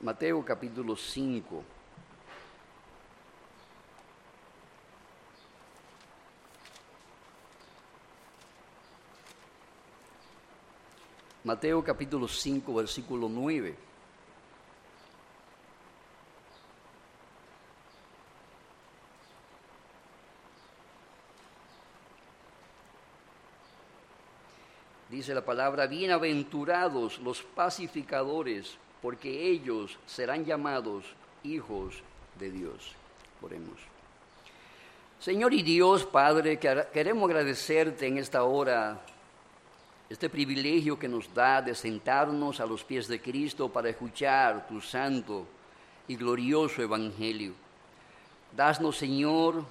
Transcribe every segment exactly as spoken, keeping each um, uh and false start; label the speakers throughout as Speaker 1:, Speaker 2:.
Speaker 1: Mateo capítulo cinco. Mateo capítulo cinco, versículo nueve. Dice la palabra: bienaventurados los pacificadores, porque ellos serán llamados hijos de Dios. Oremos. Señor y Dios, Padre, queremos agradecerte en esta hora este privilegio que nos da de sentarnos a los pies de Cristo para escuchar tu santo y glorioso evangelio. Danos, Señor,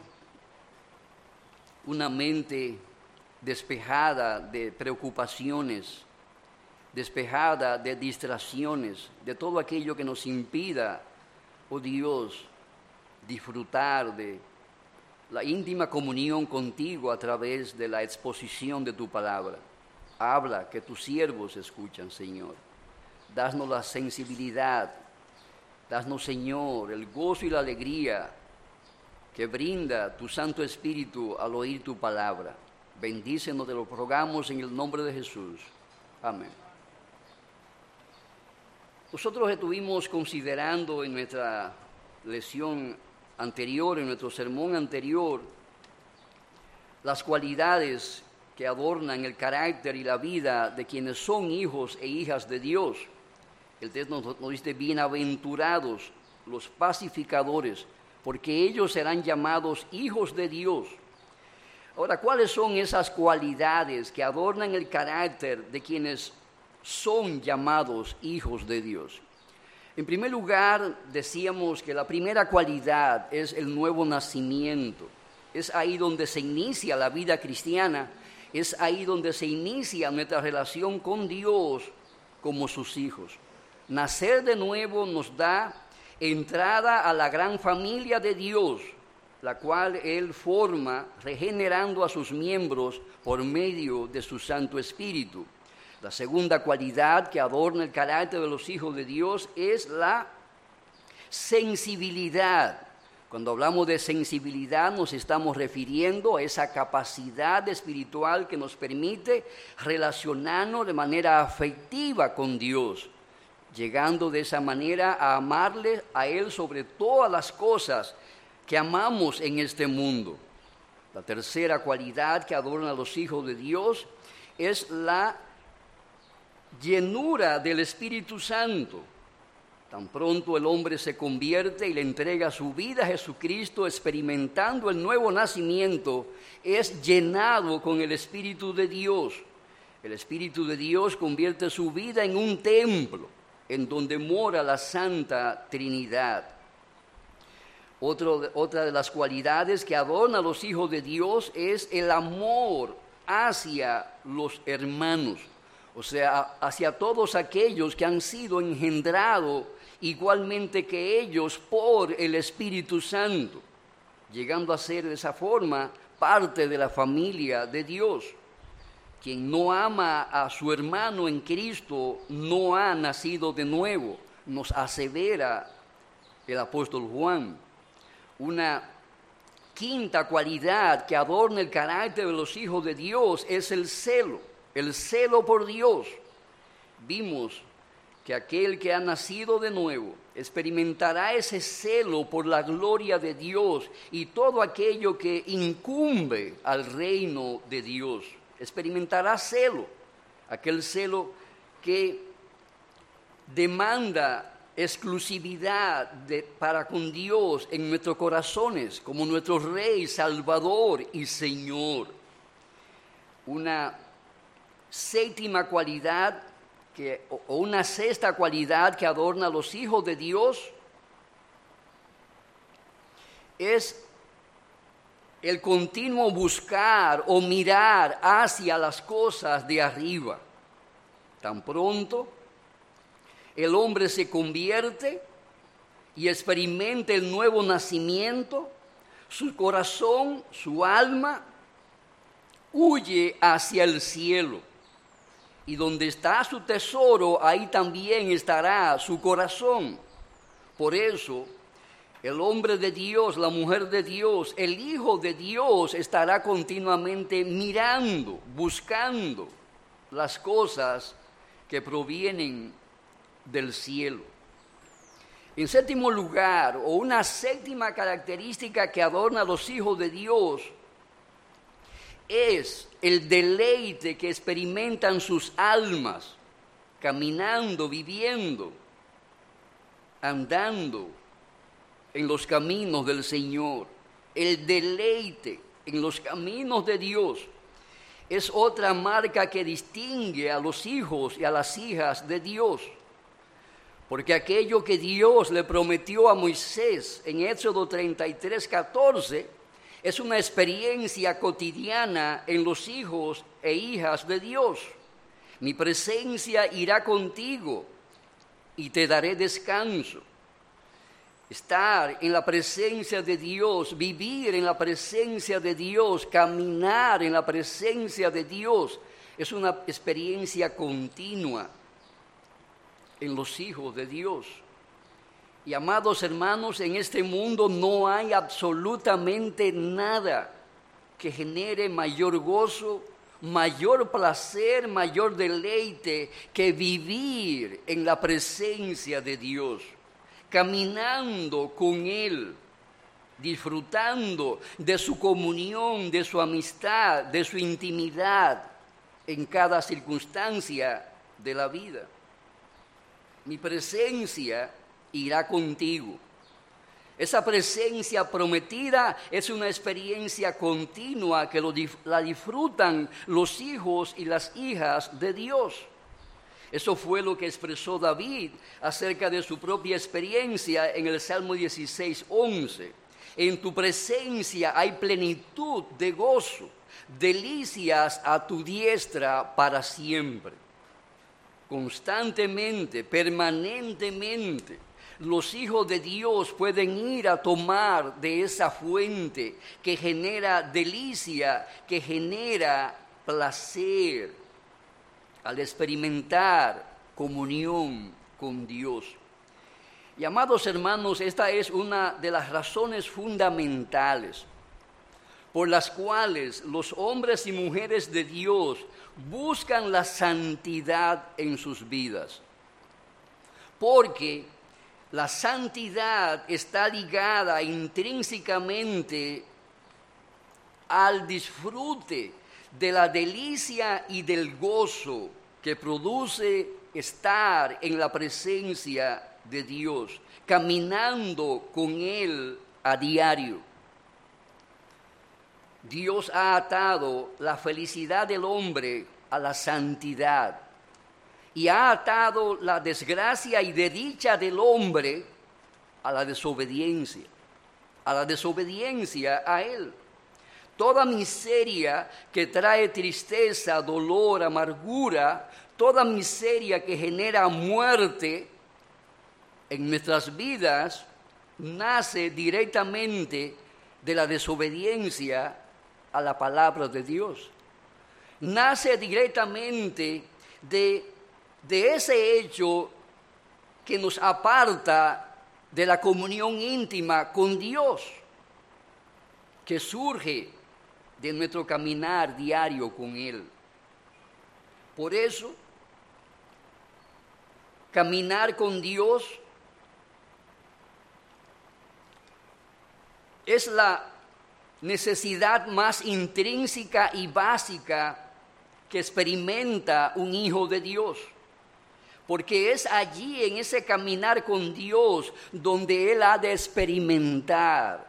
Speaker 1: una mente despejada de preocupaciones, despejada de distracciones, de todo aquello que nos impida, oh Dios, disfrutar de la íntima comunión contigo a través de la exposición de tu palabra. Habla, que tus siervos escuchan, Señor. Danos la sensibilidad, danos, Señor, el gozo y la alegría que brinda tu Santo Espíritu al oír tu palabra. Bendícenos, te lo rogamos en el nombre de Jesús. Amén. Nosotros estuvimos considerando en nuestra lección anterior, en nuestro sermón anterior, las cualidades que adornan el carácter y la vida de quienes son hijos e hijas de Dios. El texto nos, nos dice: bienaventurados los pacificadores, porque ellos serán llamados hijos de Dios. Ahora, ¿cuáles son esas cualidades que adornan el carácter de quienes son llamados hijos de Dios? En primer lugar, decíamos que la primera cualidad es el nuevo nacimiento. Es ahí donde se inicia la vida cristiana, es ahí donde se inicia nuestra relación con Dios como sus hijos. Nacer de nuevo nos da entrada a la gran familia de Dios, la cual Él forma regenerando a sus miembros por medio de su Santo Espíritu. La segunda cualidad que adorna el carácter de los hijos de Dios es la sensibilidad. Cuando hablamos de sensibilidad nos estamos refiriendo a esa capacidad espiritual que nos permite relacionarnos de manera afectiva con Dios, llegando de esa manera a amarle a Él sobre todas las cosas que amamos en este mundo. La tercera cualidad que adorna a los hijos de Dios es la llenura del Espíritu Santo. Tan pronto el hombre se convierte y le entrega su vida a Jesucristo, experimentando el nuevo nacimiento, es llenado con el Espíritu de Dios. El Espíritu de Dios convierte su vida en un templo, en donde mora la Santa Trinidad. Otro, otra de las cualidades que adorna a los hijos de Dios es el amor hacia los hermanos, o sea, hacia todos aquellos que han sido engendrados igualmente que ellos por el Espíritu Santo, llegando a ser de esa forma parte de la familia de Dios. Quien no ama a su hermano en Cristo no ha nacido de nuevo, nos asevera el apóstol Juan. Una quinta cualidad que adorna el carácter de los hijos de Dios es el celo, el celo por Dios. Vimos que aquel que ha nacido de nuevo experimentará ese celo por la gloria de Dios y todo aquello que incumbe al reino de Dios. Experimentará celo, aquel celo que demanda exclusividad de, para con Dios en nuestros corazones, como nuestro Rey, Salvador y Señor. Una séptima cualidad que, o una sexta cualidad que adorna a los hijos de Dios es el continuo buscar o mirar hacia las cosas de arriba. Tan pronto el hombre se convierte y experimenta el nuevo nacimiento, su corazón, su alma, huye hacia el cielo. Y donde está su tesoro, ahí también estará su corazón. Por eso, el hombre de Dios, la mujer de Dios, el Hijo de Dios estará continuamente mirando, buscando las cosas que provienen del cielo. En séptimo lugar, o una séptima característica que adorna a los hijos de Dios, es el deleite que experimentan sus almas, caminando, viviendo, andando en los caminos del Señor. El deleite en los caminos de Dios es otra marca que distingue a los hijos y a las hijas de Dios. Porque aquello que Dios le prometió a Moisés en Éxodo treinta y tres, catorce, es una experiencia cotidiana en los hijos e hijas de Dios. Mi presencia irá contigo y te daré descanso. Estar en la presencia de Dios, vivir en la presencia de Dios, caminar en la presencia de Dios, es una experiencia continua en los hijos de Dios. Y amados hermanos, en este mundo no hay absolutamente nada que genere mayor gozo, mayor placer, mayor deleite que vivir en la presencia de Dios, caminando con Él, disfrutando de su comunión, de su amistad, de su intimidad en cada circunstancia de la vida. Mi presencia irá contigo. Esa presencia prometida es una experiencia continua que lo, la disfrutan los hijos y las hijas de Dios. Eso fue lo que expresó David acerca de su propia experiencia en el Salmo dieciséis, once. En tu presencia hay plenitud de gozo, delicias a tu diestra para siempre. Constantemente, permanentemente, los hijos de Dios pueden ir a tomar de esa fuente que genera delicia, que genera placer, al experimentar comunión con Dios. Y amados hermanos, esta es una de las razones fundamentales por las cuales los hombres y mujeres de Dios buscan la santidad en sus vidas. Porque la santidad está ligada intrínsecamente al disfrute de la delicia y del gozo que produce estar en la presencia de Dios, caminando con Él a diario. Dios ha atado la felicidad del hombre a la santidad y ha atado la desgracia y desdicha del hombre a la desobediencia, a la desobediencia a Él. Toda miseria que trae tristeza, dolor, amargura, toda miseria que genera muerte en nuestras vidas, nace directamente de la desobediencia a la palabra de Dios. Nace directamente de, de ese hecho que nos aparta de la comunión íntima con Dios, que surge de nuestro caminar diario con Él. Por eso, caminar con Dios es la necesidad más intrínseca y básica que experimenta un hijo de Dios. Porque es allí, en ese caminar con Dios, donde Él ha de experimentar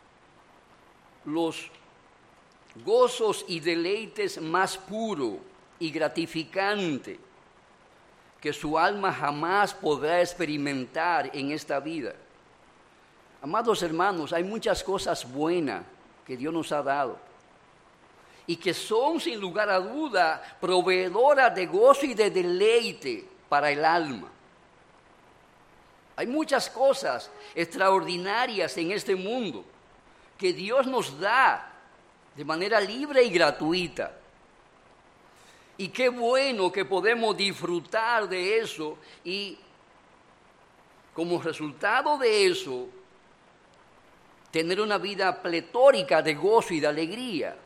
Speaker 1: los gozos y deleites más puros y gratificantes que su alma jamás podrá experimentar en esta vida. Amados hermanos, hay muchas cosas buenas que Dios nos ha dado y que son sin lugar a duda proveedoras de gozo y de deleite para el alma. Hay muchas cosas extraordinarias en este mundo que Dios nos da de manera libre y gratuita. Y qué bueno que podemos disfrutar de eso y como resultado de eso, tener una vida pletórica de gozo y de alegría.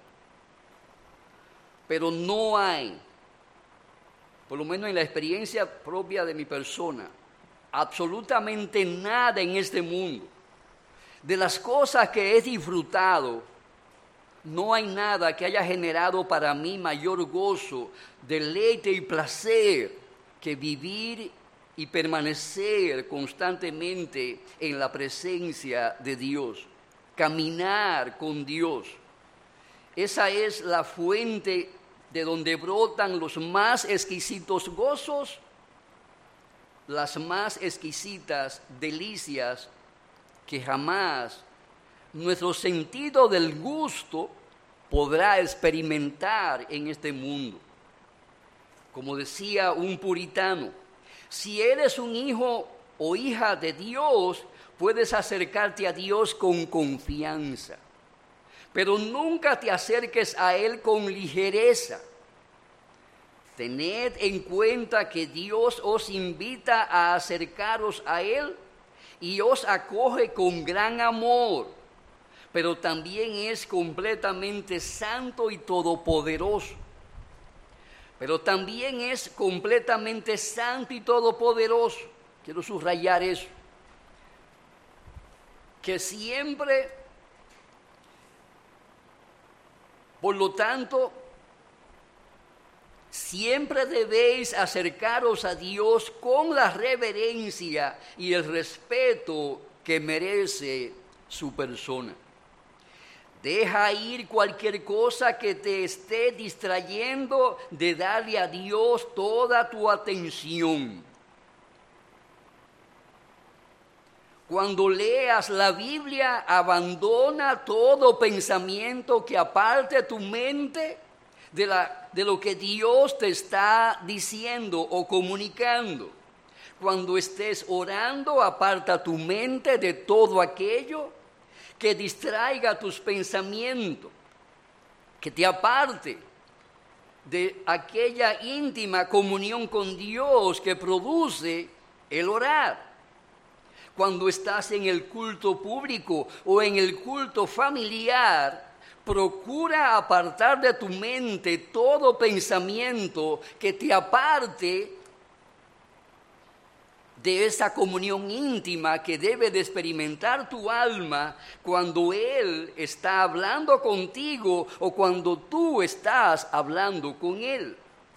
Speaker 1: Pero no hay, por lo menos en la experiencia propia de mi persona, absolutamente nada en este mundo. De las cosas que he disfrutado, no hay nada que haya generado para mí mayor gozo, deleite y placer que vivir y permanecer constantemente en la presencia de Dios, caminar con Dios. Esa es la fuente de donde brotan los más exquisitos gozos, las más exquisitas delicias que jamás nuestro sentido del gusto podrá experimentar en este mundo. Como decía un puritano, si eres un hijo o hija de Dios, puedes acercarte a Dios con confianza, pero nunca te acerques a Él con ligereza. Tened en cuenta que Dios os invita a acercaros a Él y os acoge con gran amor, pero también es completamente santo y todopoderoso. Pero también es completamente santo y todopoderoso. Quiero subrayar eso. Que siempre, por lo tanto, siempre debéis acercaros a Dios con la reverencia y el respeto que merece su persona. Deja ir cualquier cosa que te esté distrayendo de darle a Dios toda tu atención. Cuando leas la Biblia, abandona todo pensamiento que aparte tu mente de, la, de lo que Dios te está diciendo o comunicando. Cuando estés orando, aparta tu mente de todo aquello que distraiga tus pensamientos, que te aparte de aquella íntima comunión con Dios que produce el orar. Cuando estás en el culto público o en el culto familiar, procura apartar de tu mente todo pensamiento que te aparte de esa comunión íntima que debe de experimentar tu alma cuando Él está hablando contigo o cuando tú estás hablando con Él.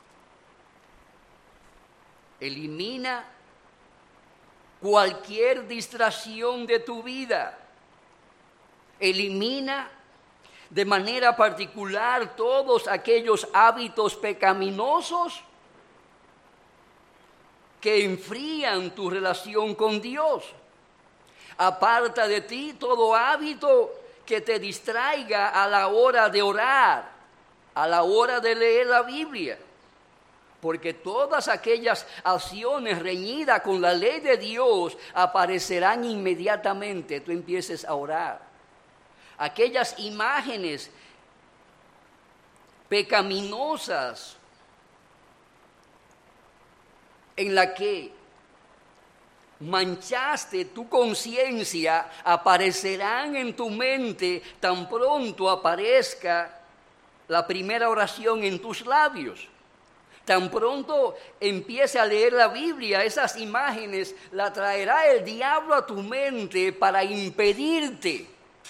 Speaker 1: Elimina cualquier distracción de tu vida. Elimina de manera particular todos aquellos hábitos pecaminosos que enfrían tu relación con Dios. Aparta de ti todo hábito que te distraiga a la hora de orar, a la hora de leer la Biblia. Porque todas aquellas acciones reñidas con la ley de Dios aparecerán inmediatamente, tú empieces a orar. Aquellas imágenes pecaminosas en la que manchaste tu conciencia aparecerán en tu mente tan pronto aparezca la primera oración en tus labios. Tan pronto empiece a leer la Biblia, esas imágenes la traerá el diablo a tu mente para impedirte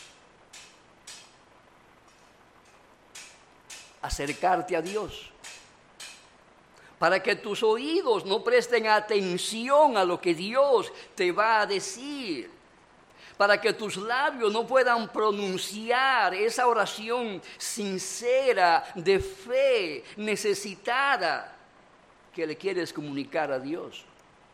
Speaker 1: acercarte a Dios. Para que tus oídos no presten atención a lo que Dios te va a decir. Para que tus labios no puedan pronunciar esa oración sincera, de fe, necesitada, que le quieres comunicar a Dios.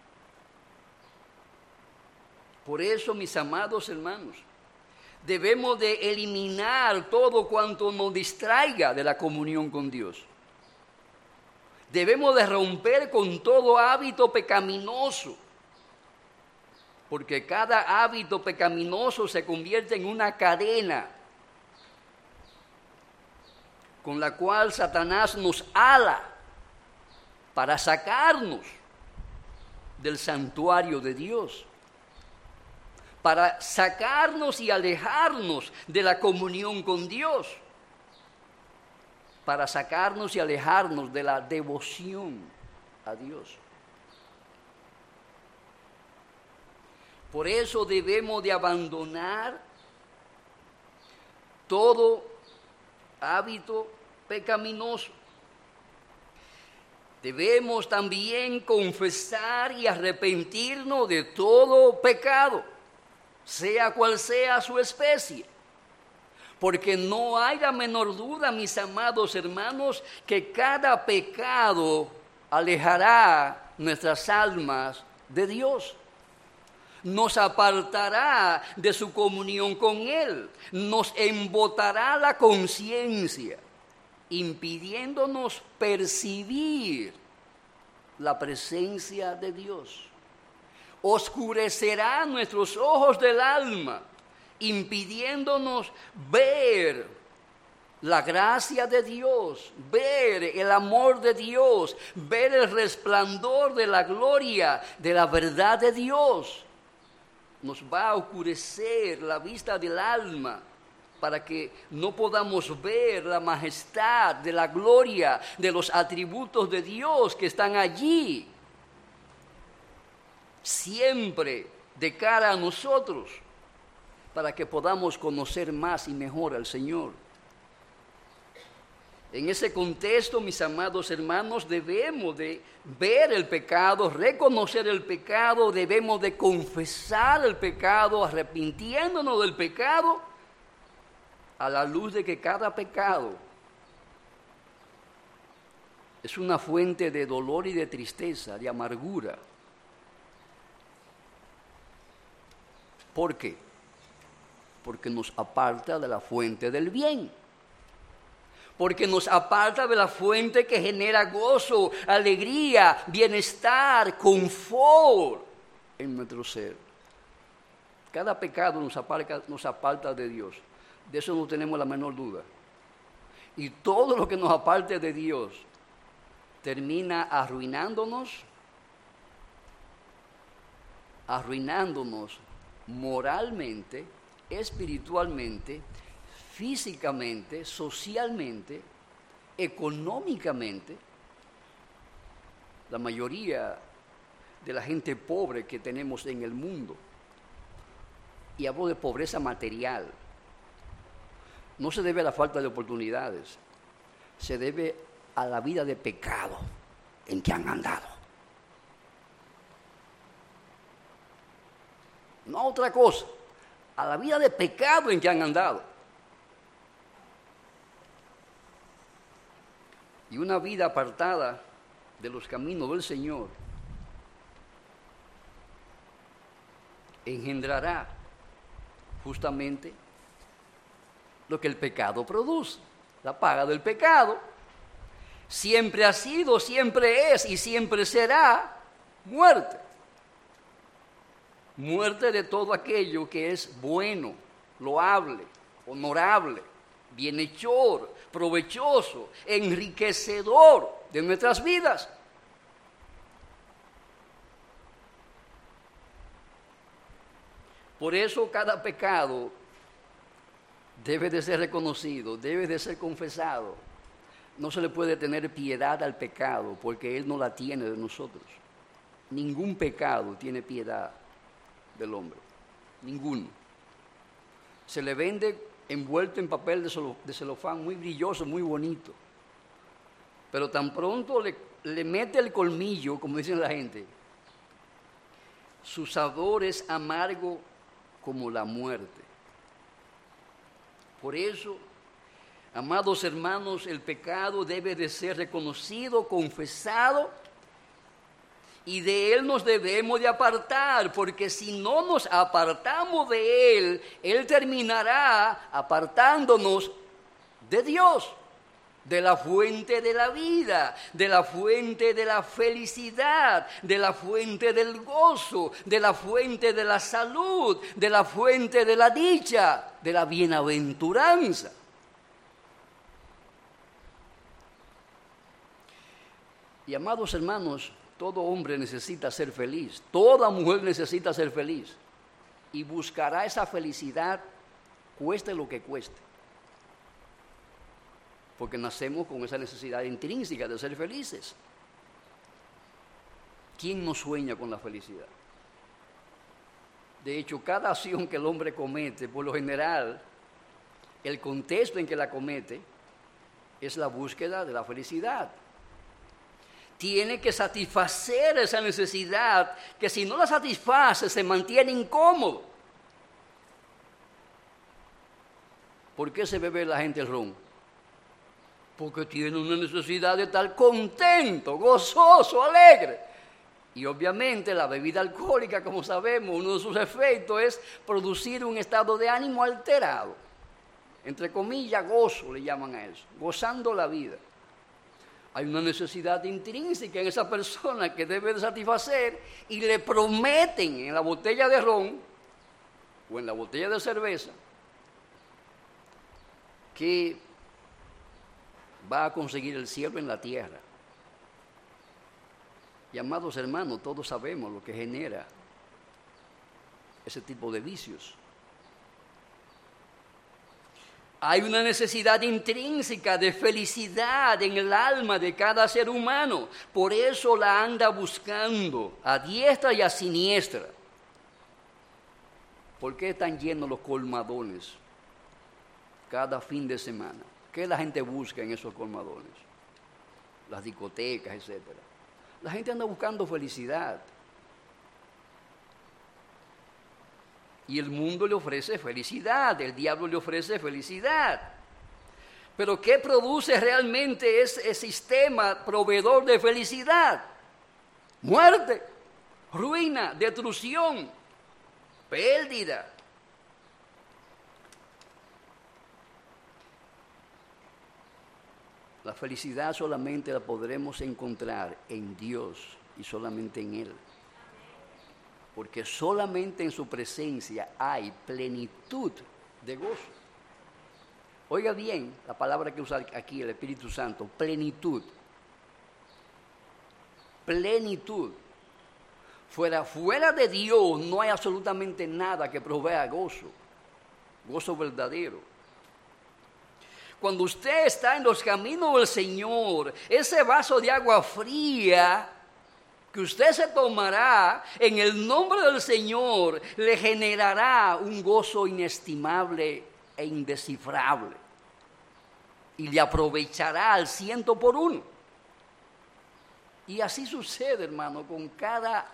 Speaker 1: Por eso, mis amados hermanos, debemos de eliminar todo cuanto nos distraiga de la comunión con Dios. Debemos de romper con todo hábito pecaminoso, porque cada hábito pecaminoso se convierte en una cadena con la cual Satanás nos ala para sacarnos del santuario de Dios. para sacarnos y alejarnos de la comunión con Dios, para sacarnos y alejarnos de la devoción a Dios. Por eso debemos de abandonar todo hábito pecaminoso. Debemos también confesar y arrepentirnos de todo pecado, sea cual sea su especie. Porque no hay la menor duda, mis amados hermanos, que cada pecado alejará nuestras almas de Dios. Nos apartará de su comunión con Él, nos embotará la conciencia, impidiéndonos percibir la presencia de Dios. Oscurecerá nuestros ojos del alma, impidiéndonos ver la gracia de Dios, ver el amor de Dios, ver el resplandor de la gloria de la verdad de Dios. Nos va a oscurecer la vista del alma para que no podamos ver la majestad de la gloria de los atributos de Dios que están allí, siempre de cara a nosotros, para que podamos conocer más y mejor al Señor. En ese contexto, mis amados hermanos, debemos de ver el pecado, reconocer el pecado, debemos de confesar el pecado, arrepintiéndonos del pecado, a la luz de que cada pecado es una fuente de dolor y de tristeza, de amargura. ¿Por qué? Porque nos aparta de la fuente del bien. Porque nos aparta de la fuente que genera gozo, alegría, bienestar, confort en nuestro ser. Cada pecado nos aparta, nos aparta de Dios. De eso no tenemos la menor duda. Y todo lo que nos aparte de Dios termina arruinándonos, arruinándonos moralmente, espiritualmente, físicamente, socialmente, económicamente. La mayoría de la gente pobre que tenemos en el mundo, y hablo de pobreza material, no se debe a la falta de oportunidades, se debe a la vida de pecado en que han andado. No a otra cosa, a la vida de pecado en que han andado. Y una vida apartada de los caminos del Señor engendrará justamente lo que el pecado produce. La paga del pecado siempre ha sido, siempre es y siempre será muerte. Muerte de todo aquello que es bueno, loable, honorable, bienhechor, provechoso, enriquecedor de nuestras vidas. Por eso cada pecado debe de ser reconocido, debe de ser confesado. No se le puede tener piedad al pecado porque Él no la tiene de nosotros. Ningún pecado tiene piedad del hombre, ninguno. Se le vende envuelto en papel de celofán muy brilloso, muy bonito. Pero tan pronto le, le mete el colmillo, como dicen la gente, su sabor es amargo como la muerte. Por eso, amados hermanos, el pecado debe de ser reconocido, confesado, y de él nos debemos de apartar, porque si no nos apartamos de él, él terminará apartándonos de Dios, de la fuente de la vida, de la fuente de la felicidad, de la fuente del gozo, de la fuente de la salud, de la fuente de la dicha, de la bienaventuranza. Y amados hermanos, todo hombre necesita ser feliz, toda mujer necesita ser feliz. y buscará esa felicidad, cueste lo que cueste. Porque nacemos con esa necesidad intrínseca de ser felices. ¿Quién no sueña con la felicidad? De hecho, cada acción que el hombre comete, por lo general, el contexto en que la comete es la búsqueda de la felicidad. Tiene que satisfacer esa necesidad, que si no la satisface se mantiene incómodo. ¿Por qué se bebe la gente el ron? Porque tiene una necesidad de estar contento, gozoso, alegre. Y obviamente la bebida alcohólica, como sabemos, uno de sus efectos es producir un estado de ánimo alterado. Entre comillas, gozo le llaman a eso, gozando la vida. Hay una necesidad intrínseca en esa persona que debe de satisfacer y le prometen en la botella de ron o en la botella de cerveza que va a conseguir el cielo en la tierra. Y amados hermanos, todos sabemos lo que genera ese tipo de vicios. Hay una necesidad intrínseca de felicidad en el alma de cada ser humano. Por eso la anda buscando a diestra y a siniestra. ¿Por qué están llenos los colmadones cada fin de semana? ¿Qué la gente busca en esos colmadones? Las discotecas, etcétera. La gente anda buscando felicidad. Y el mundo le ofrece felicidad, el diablo le ofrece felicidad. Pero ¿qué produce realmente ese sistema proveedor de felicidad? Muerte, ruina, destrucción, pérdida. La felicidad solamente la podremos encontrar en Dios y solamente en Él. Porque solamente en su presencia hay plenitud de gozo. Oiga bien la palabra que usa aquí el Espíritu Santo, plenitud. Plenitud. Fuera, fuera de Dios no hay absolutamente nada que provea gozo, gozo verdadero. Cuando usted está en los caminos del Señor, ese vaso de agua fría que usted se tomará en el nombre del Señor, le generará un gozo inestimable e indescifrable. Y le aprovechará al ciento por uno. Y así sucede, hermano, con cada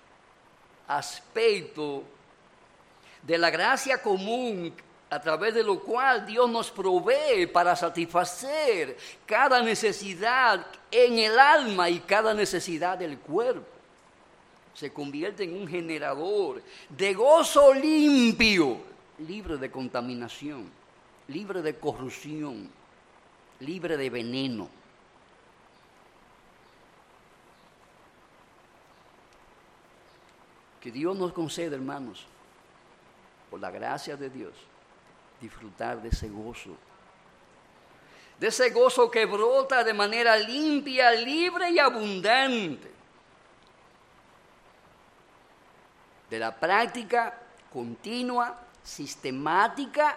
Speaker 1: aspecto de la gracia común a través de lo cual Dios nos provee para satisfacer cada necesidad en el alma y cada necesidad del cuerpo. Se convierte en un generador de gozo limpio, libre de contaminación, libre de corrupción, libre de veneno. Que Dios nos conceda, hermanos, por la gracia de Dios, disfrutar de ese gozo, de ese gozo que brota de manera limpia, libre y abundante, de la práctica continua, sistemática,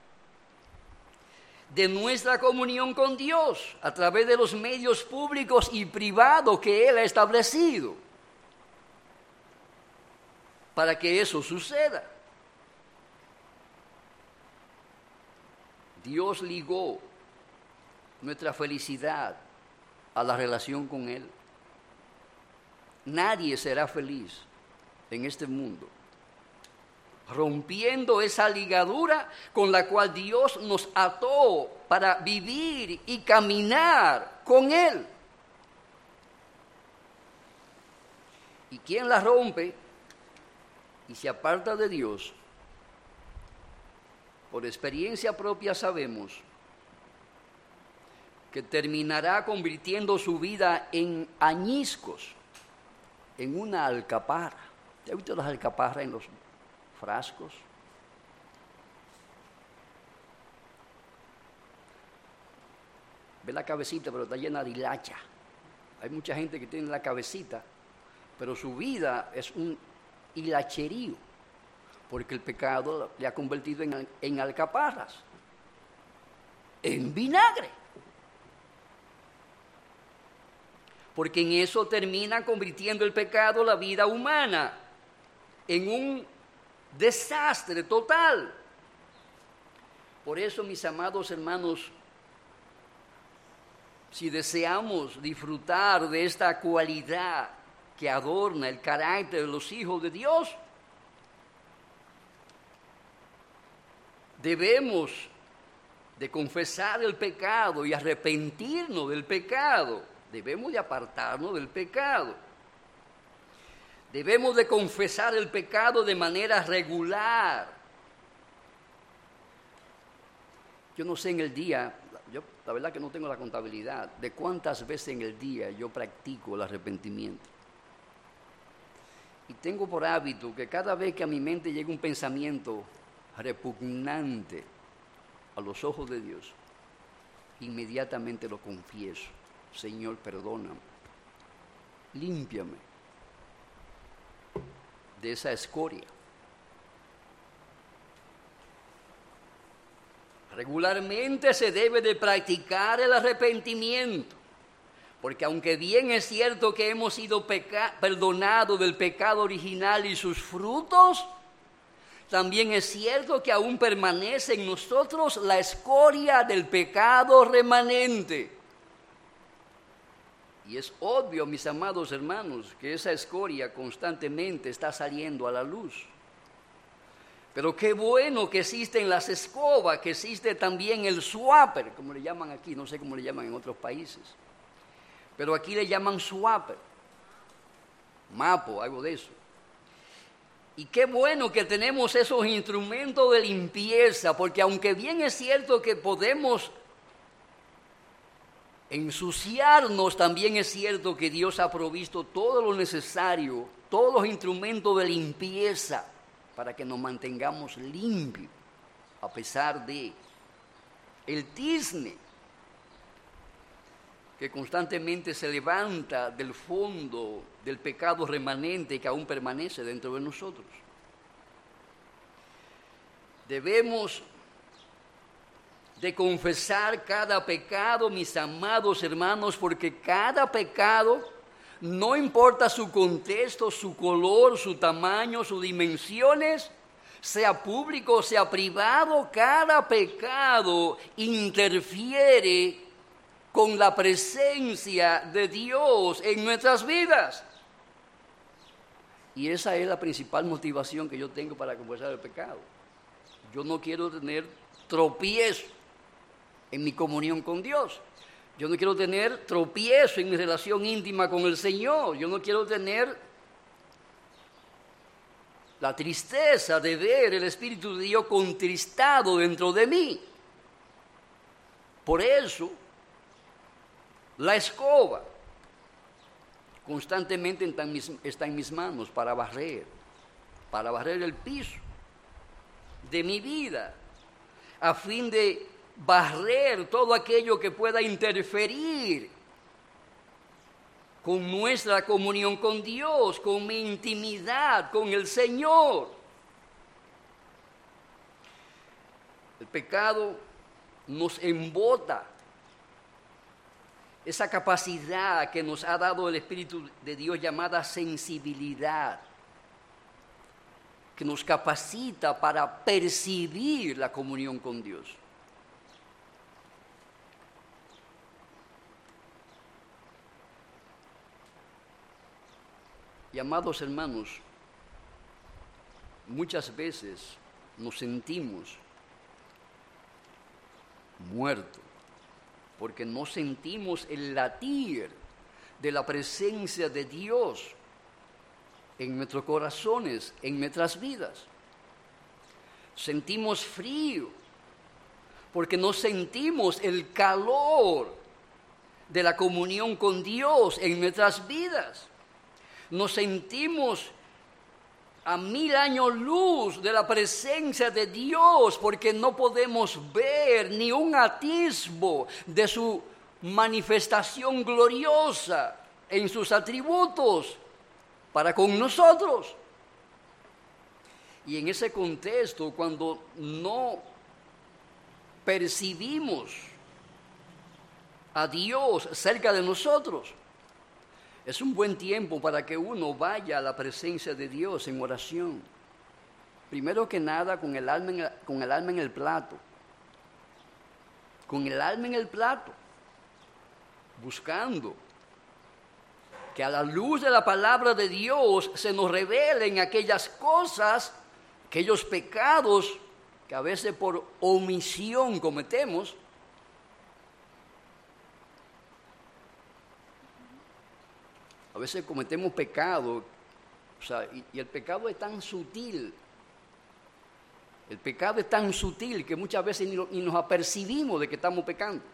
Speaker 1: de nuestra comunión con Dios a través de los medios públicos y privados que Él ha establecido para que eso suceda. Dios ligó nuestra felicidad a la relación con Él. Nadie será feliz en este mundo rompiendo esa ligadura con la cual Dios nos ató para vivir y caminar con Él. Y quien la rompe y se aparta de Dios, por experiencia propia sabemos que terminará convirtiendo su vida en añiscos, en una alcaparra. ¿Te has visto las alcaparras en los frascos? Ve la cabecita, pero está llena de hilacha. Hay mucha gente que tiene la cabecita, pero su vida es un hilacherío. porque el pecado le ha convertido en, en alcaparras, en vinagre. Porque en eso termina convirtiendo el pecado la vida humana en un desastre total. Por eso, mis amados hermanos, si deseamos disfrutar de esta cualidad que adorna el carácter de los hijos de Dios, debemos de confesar el pecado y arrepentirnos del pecado. Debemos de apartarnos del pecado. Debemos de confesar el pecado de manera regular. Yo no sé en el día, yo la verdad que no tengo la contabilidad de cuántas veces en el día yo practico el arrepentimiento. Y tengo por hábito que cada vez que a mi mente llega un pensamiento repugnante a los ojos de Dios, inmediatamente lo confieso. Señor, perdóname, límpiame de esa escoria. Regularmente se debe de practicar el arrepentimiento, porque aunque bien es cierto que hemos sido peca- perdonados del pecado original y sus frutos, también es cierto que aún permanece en nosotros la escoria del pecado remanente. Y es obvio, mis amados hermanos, que esa escoria constantemente está saliendo a la luz. Pero qué bueno que existen las escobas, que existe también el swapper, como le llaman aquí, no sé cómo le llaman en otros países. Pero aquí le llaman swapper, mapo, algo de eso. Y qué bueno que tenemos esos instrumentos de limpieza, porque aunque bien es cierto que podemos ensuciarnos, también es cierto que Dios ha provisto todo lo necesario, todos los instrumentos de limpieza para que nos mantengamos limpios, a pesar de el tizne que constantemente se levanta del fondo del pecado remanente que aún permanece dentro de nosotros. Debemos de confesar cada pecado, mis amados hermanos, porque cada pecado, no importa su contexto, su color, su tamaño, sus dimensiones, sea público o sea privado, cada pecado interfiere con la presencia de Dios en nuestras vidas. Y esa es la principal motivación que yo tengo para confesar el pecado. Yo no quiero tener tropiezo en mi comunión con Dios. Yo no quiero tener tropiezo en mi relación íntima con el Señor. Yo no quiero tener la tristeza de ver el Espíritu de Dios contristado dentro de mí. Por eso, la escoba constantemente está en mis, está en mis manos para barrer, para barrer el piso de mi vida, a fin de barrer todo aquello que pueda interferir con nuestra comunión con Dios, con mi intimidad con el Señor. El pecado nos embota esa capacidad que nos ha dado el Espíritu de Dios llamada sensibilidad, que nos capacita para percibir la comunión con Dios. Y amados hermanos, muchas veces nos sentimos muertos, porque no sentimos el latir de la presencia de Dios en nuestros corazones, en nuestras vidas. Sentimos frío, porque no sentimos el calor de la comunión con Dios en nuestras vidas. Nos sentimos a mil años luz de la presencia de Dios, porque no podemos ver ni un atisbo de su manifestación gloriosa en sus atributos para con nosotros. Y en ese contexto, cuando no percibimos a Dios cerca de nosotros, es un buen tiempo para que uno vaya a la presencia de Dios en oración. Primero que nada, con el alma en el, con el alma en el plato. Con el alma en el plato. Buscando que a la luz de la palabra de Dios se nos revelen aquellas cosas, aquellos pecados que a veces por omisión cometemos. A veces cometemos pecado, o sea, y, y el pecado es tan sutil, el pecado es tan sutil que muchas veces ni, ni nos apercibimos de que estamos pecando.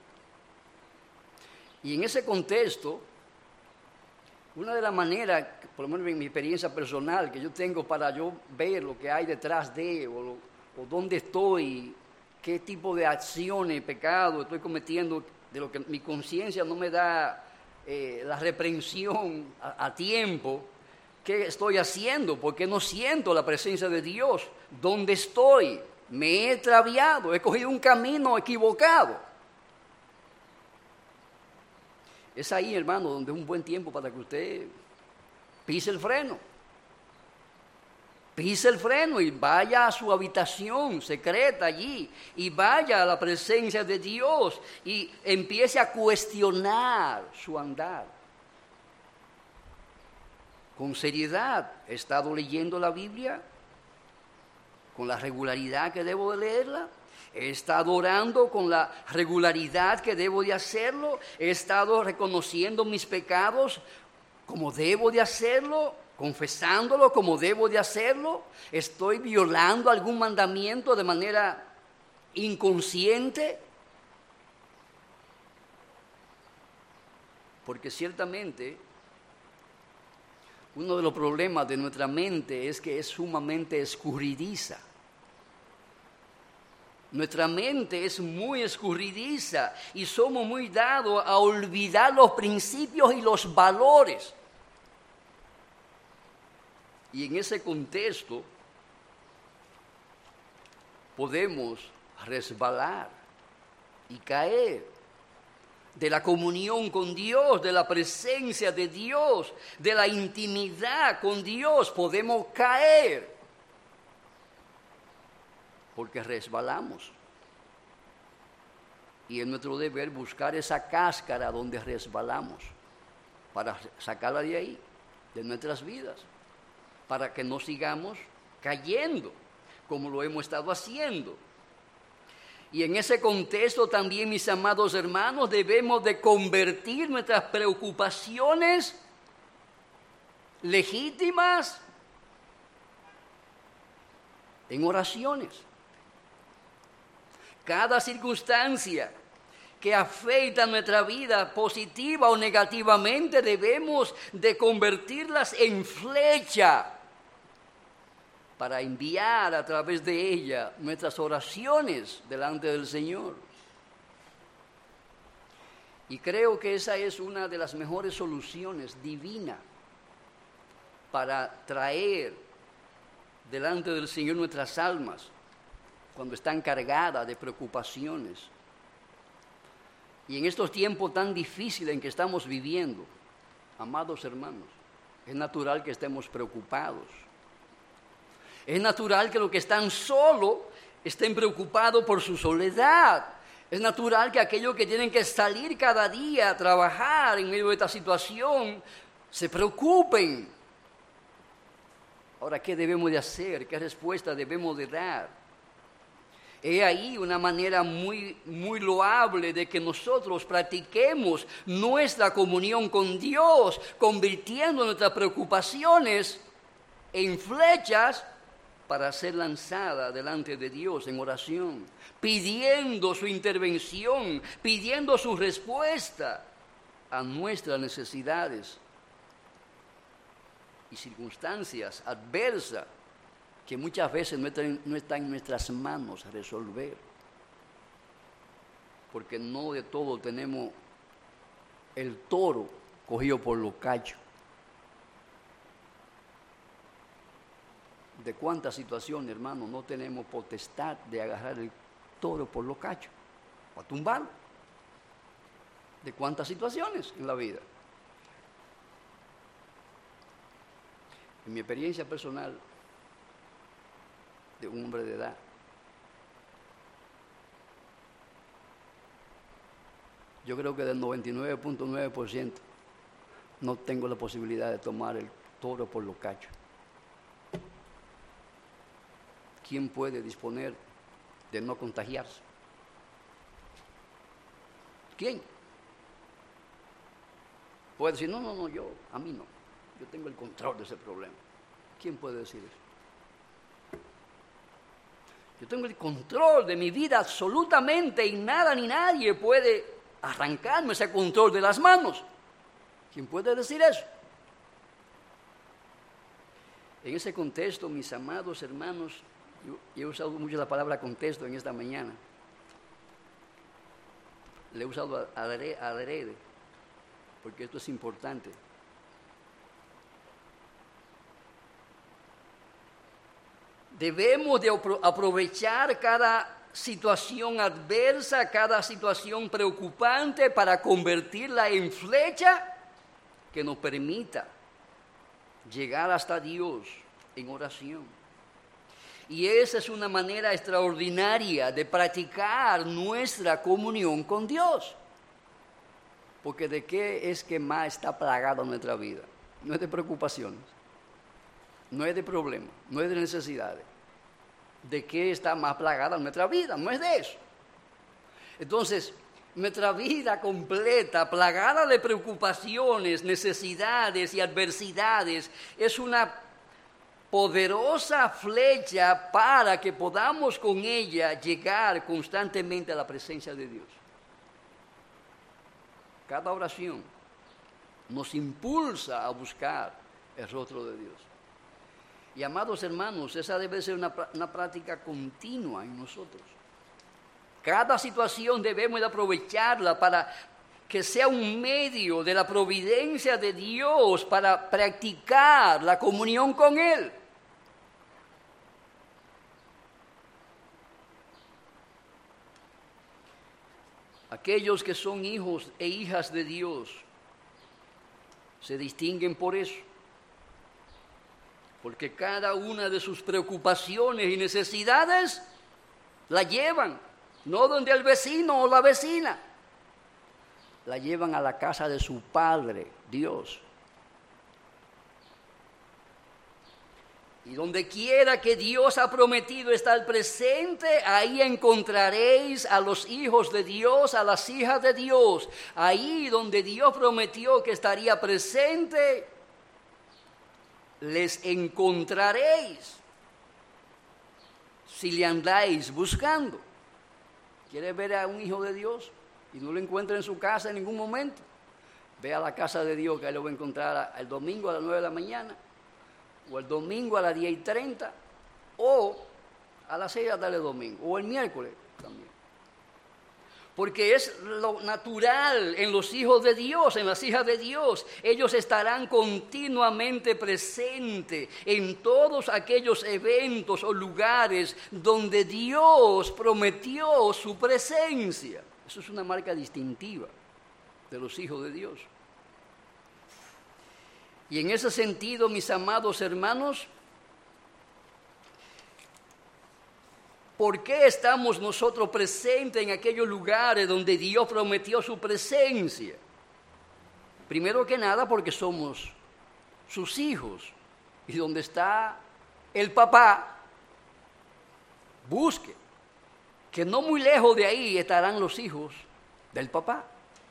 Speaker 1: Y en ese contexto, una de las maneras, por lo menos en mi experiencia personal, que yo tengo para yo ver lo que hay detrás de, o, lo, o dónde estoy, qué tipo de acciones, pecado estoy cometiendo, de lo que mi conciencia no me da eh, la reprensión a, a tiempo, ¿qué estoy haciendo? Porque no siento la presencia de Dios. ¿Dónde estoy? Me he extraviado, he cogido un camino equivocado. Es ahí, hermano, donde es un buen tiempo para que usted pise el freno. Pise el freno y vaya a su habitación secreta allí y vaya a la presencia de Dios y empiece a cuestionar su andar. Con seriedad, ¿he estado leyendo la Biblia? ¿Con la regularidad que debo de leerla? ¿He estado orando con la regularidad que debo de hacerlo? ¿He estado reconociendo mis pecados como debo de hacerlo? ¿Confesándolo como debo de hacerlo? ¿Estoy violando algún mandamiento de manera inconsciente? Porque ciertamente uno de los problemas de nuestra mente es que es sumamente escurridiza. Nuestra mente es muy escurridiza y somos muy dados a olvidar los principios y los valores. Y en ese contexto podemos resbalar y caer de la comunión con Dios, de la presencia de Dios, de la intimidad con Dios. Podemos caer porque resbalamos. Y es nuestro deber buscar esa cáscara donde resbalamos para sacarla de ahí, de nuestras vidas, para que no sigamos cayendo como lo hemos estado haciendo. Y en ese contexto también, mis amados hermanos, debemos de convertir nuestras preocupaciones legítimas en oraciones. Cada circunstancia que afecta nuestra vida positiva o negativamente, debemos de convertirlas en flecha para enviar a través de ella nuestras oraciones delante del Señor. Y creo que esa es una de las mejores soluciones divinas para traer delante del Señor nuestras almas cuando están cargadas de preocupaciones. Y en estos tiempos tan difíciles en que estamos viviendo, amados hermanos, es natural que estemos preocupados. Es natural que los que están solos estén preocupados por su soledad. Es natural que aquellos que tienen que salir cada día a trabajar en medio de esta situación se preocupen. Ahora, ¿qué debemos de hacer? ¿Qué respuesta debemos de dar? He ahí una manera muy, muy loable de que nosotros practiquemos nuestra comunión con Dios, convirtiendo nuestras preocupaciones en flechas para ser lanzada delante de Dios en oración, pidiendo su intervención, pidiendo su respuesta a nuestras necesidades y circunstancias adversas que muchas veces no están, no están en nuestras manos resolver, porque no de todo tenemos el toro cogido por los cachos. ¿De cuántas situaciones, hermano, no tenemos potestad de agarrar el toro por los cachos o a tumbarlo? ¿De cuántas situaciones en la vida? En mi experiencia personal de un hombre de edad, yo creo que del noventa y nueve punto nueve por ciento no tengo la posibilidad de tomar el toro por los cachos. ¿Quién puede disponer de no contagiarse? ¿Quién? Puede decir, no, no, no, yo, a mí no. Yo tengo el control de ese problema. ¿Quién puede decir eso? Yo tengo el control de mi vida absolutamente y nada ni nadie puede arrancarme ese control de las manos. ¿Quién puede decir eso? En ese contexto, mis amados hermanos, yo, yo he usado mucho la palabra contexto en esta mañana. Le he usado adrede, porque esto es importante. Debemos de aprovechar cada situación adversa, cada situación preocupante para convertirla en flecha que nos permita llegar hasta Dios en oración. Y esa es una manera extraordinaria de practicar nuestra comunión con Dios. Porque ¿de qué es que más está plagada nuestra vida? No es de preocupaciones, no es de problemas, no es de necesidades. ¿De qué está más plagada nuestra vida? No es de eso. Entonces, nuestra vida completa, plagada de preocupaciones, necesidades y adversidades, es una poderosa flecha para que podamos con ella llegar constantemente a la presencia de Dios. Cada oración nos impulsa a buscar el rostro de Dios. Y amados hermanos, esa debe ser una, una práctica continua en nosotros. Cada situación debemos de aprovecharla para que sea un medio de la providencia de Dios para practicar la comunión con Él. Aquellos que son hijos e hijas de Dios se distinguen por eso. Porque cada una de sus preocupaciones y necesidades la llevan, no donde el vecino o la vecina, la llevan a la casa de su Padre, Dios. Y donde quiera que Dios ha prometido estar presente, ahí encontraréis a los hijos de Dios, a las hijas de Dios. Ahí donde Dios prometió que estaría presente, les encontraréis si le andáis buscando. ¿Quieres ver a un hijo de Dios y no lo encuentra en su casa en ningún momento? Ve a la casa de Dios, que ahí lo va a encontrar el domingo a las nueve de la mañana, o el domingo a las diez y treinta, o a las seis de la tarde del domingo, o el miércoles también. Porque es lo natural en los hijos de Dios, en las hijas de Dios. Ellos estarán continuamente presentes en todos aquellos eventos o lugares donde Dios prometió su presencia. Eso es una marca distintiva de los hijos de Dios. Y en ese sentido, mis amados hermanos, ¿por qué estamos nosotros presentes en aquellos lugares donde Dios prometió su presencia? Primero que nada, porque somos sus hijos. Y donde está el papá, busque, que no muy lejos de ahí estarán los hijos del papá.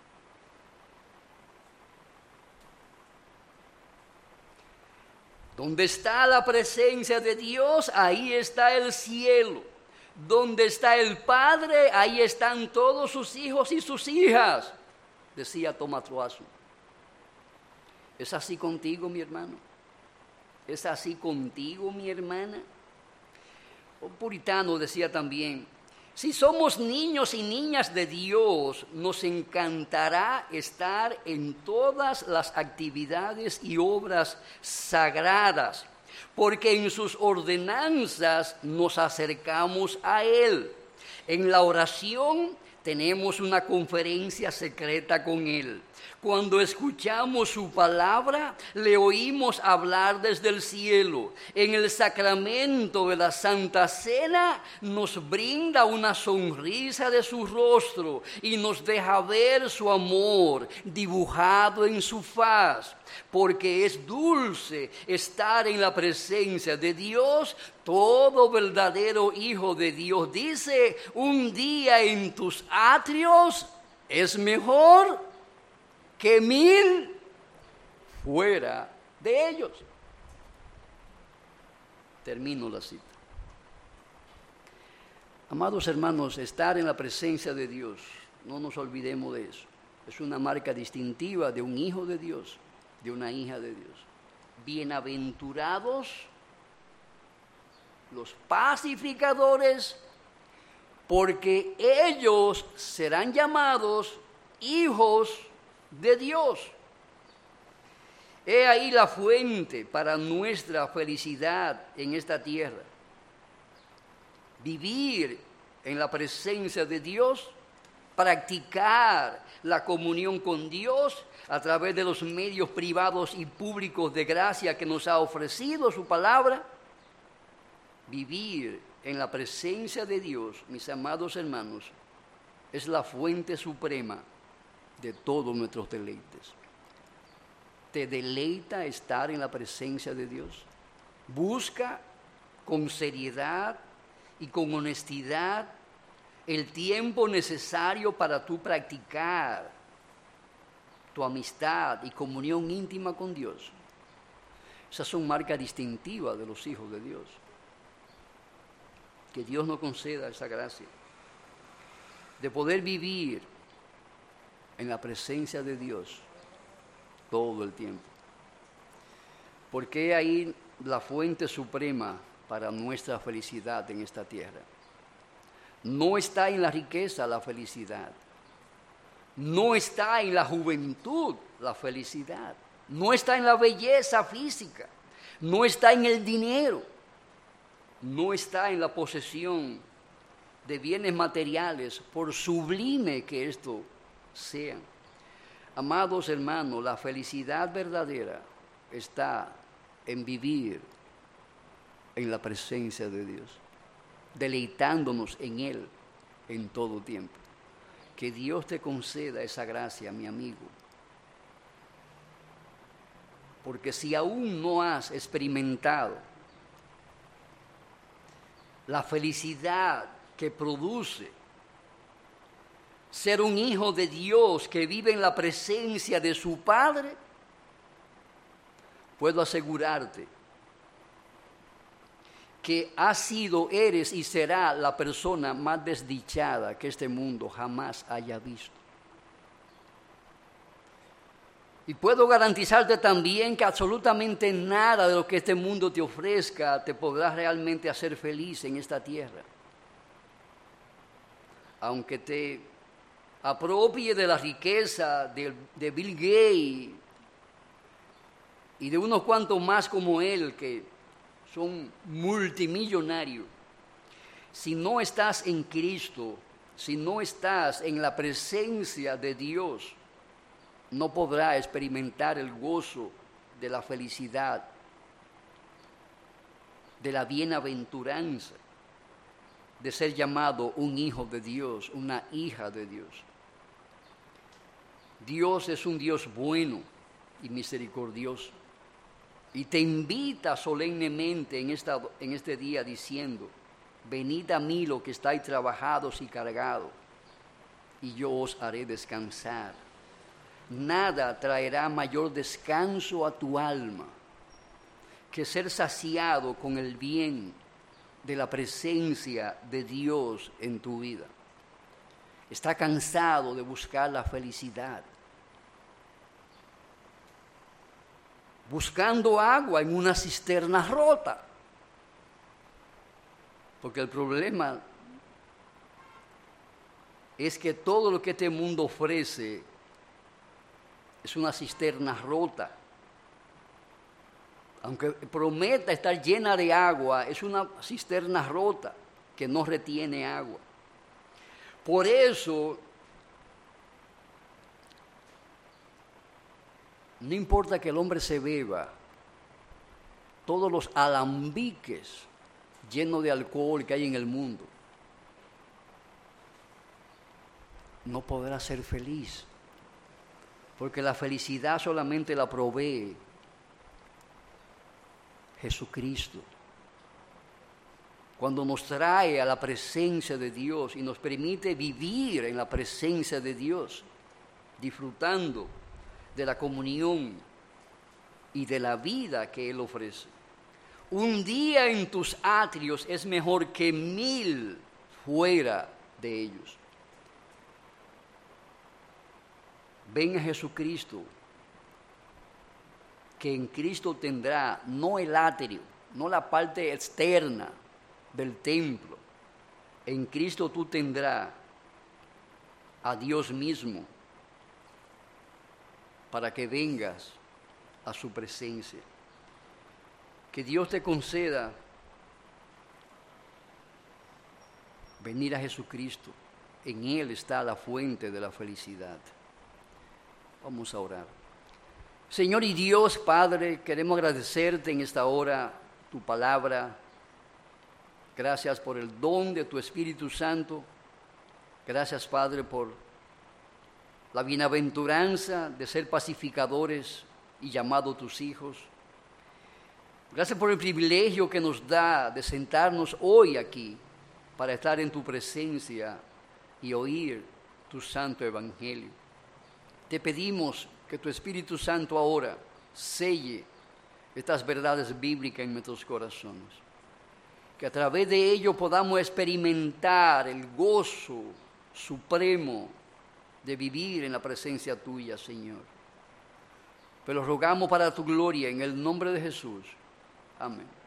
Speaker 1: Donde está la presencia de Dios, ahí está el cielo. Donde está el Padre, ahí están todos sus hijos y sus hijas, decía Thomas Watson. ¿Es así contigo, mi hermano? ¿Es así contigo, mi hermana? Un puritano decía también, si somos niños y niñas de Dios, nos encantará estar en todas las actividades y obras sagradas, porque en sus ordenanzas nos acercamos a Él. En la oración tenemos una conferencia secreta con Él. Cuando escuchamos su palabra, le oímos hablar desde el cielo. En el sacramento de la Santa Cena nos brinda una sonrisa de su rostro y nos deja ver su amor dibujado en su faz. Porque es dulce estar en la presencia de Dios. Todo verdadero hijo de Dios dice, un día en tus atrios es mejor que mil fuera de ellos. Termino la cita. Amados hermanos, estar en la presencia de Dios, no nos olvidemos de eso. Es una marca distintiva de un hijo de Dios, de una hija de Dios. Bienaventurados los pacificadores, porque ellos serán llamados hijos de Dios. He ahí la fuente para nuestra felicidad en esta tierra. Vivir en la presencia de Dios, practicar la comunión con Dios a través de los medios privados y públicos de gracia que nos ha ofrecido su palabra. Vivir en la presencia de Dios, mis amados hermanos, es la fuente suprema de todos nuestros deleites. ¿Te deleita estar en la presencia de Dios? Busca con seriedad y con honestidad el tiempo necesario para tú practicar tu amistad y comunión íntima con Dios. Esas son marcas distintivas de los hijos de Dios. Que Dios nos conceda esa gracia de poder vivir en la presencia de Dios todo el tiempo. Porque ahí la fuente suprema para nuestra felicidad en esta tierra. No está en la riqueza la felicidad. No está en la juventud la felicidad. No está en la belleza física. No está en el dinero. No está en la posesión de bienes materiales, por sublime que esto sean. Amados hermanos, la felicidad verdadera está en vivir en la presencia de Dios, deleitándonos en Él en todo tiempo. Que Dios te conceda esa gracia, mi amigo. Porque si aún no has experimentado la felicidad que produce ser un hijo de Dios que vive en la presencia de su Padre, puedo asegurarte que has sido, eres y será la persona más desdichada que este mundo jamás haya visto. Y puedo garantizarte también que absolutamente nada de lo que este mundo te ofrezca te podrá realmente hacer feliz en esta tierra. Aunque te apropie de la riqueza de, de Bill Gates y de unos cuantos más como él que son multimillonarios, si no estás en Cristo, si no estás en la presencia de Dios, no podrá experimentar el gozo de la felicidad, de la bienaventuranza, de ser llamado un hijo de Dios, una hija de Dios. Dios es un Dios bueno y misericordioso, y te invita solemnemente en, esta, en este día diciendo: venid a mí los que estáis trabajados y cargados, y yo os haré descansar. Nada traerá mayor descanso a tu alma que ser saciado con el bien de la presencia de Dios en tu vida. Está cansado de buscar la felicidad, buscando agua en una cisterna rota, porque el problema es que todo lo que este mundo ofrece es una cisterna rota. aunque prometa estar llena de agua, es una cisterna rota que no retiene agua. Por eso, no importa que el hombre se beba todos los alambiques llenos de alcohol que hay en el mundo, no podrá ser feliz, porque la felicidad solamente la provee Jesucristo. Cuando nos trae a la presencia de Dios y nos permite vivir en la presencia de Dios, disfrutando de la comunión y de la vida que Él ofrece. Un día en tus atrios es mejor que mil fuera de ellos. Ven a Jesucristo, que en Cristo tendrá no el atrio, no la parte externa del templo. En Cristo tú tendrás a Dios mismo para que vengas a su presencia. Que Dios te conceda venir a Jesucristo. En Él está la fuente de la felicidad. Vamos a orar. Señor y Dios, Padre, queremos agradecerte en esta hora tu palabra. Gracias por el don de tu Espíritu Santo. Gracias, Padre, por la bienaventuranza de ser pacificadores y llamados tus hijos. Gracias por el privilegio que nos da de sentarnos hoy aquí para estar en tu presencia y oír tu santo evangelio. Te pedimos que tu Espíritu Santo ahora selle estas verdades bíblicas en nuestros corazones. Que a través de ello podamos experimentar el gozo supremo de vivir en la presencia tuya, Señor. Pero rogamos para tu gloria en el nombre de Jesús. Amén.